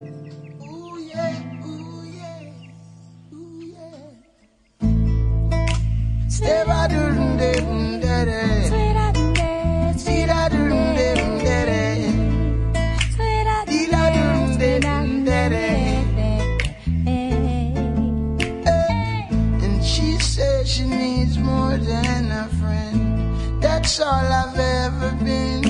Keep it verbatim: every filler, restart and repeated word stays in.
Ooh yeah, ooh yeah, ooh yeah. Step out of the day, daddy. Sweet out the day, sweet out the day, daddy. Sweet out the day, daddy. And she says she needs more than a friend. That's all I've ever been.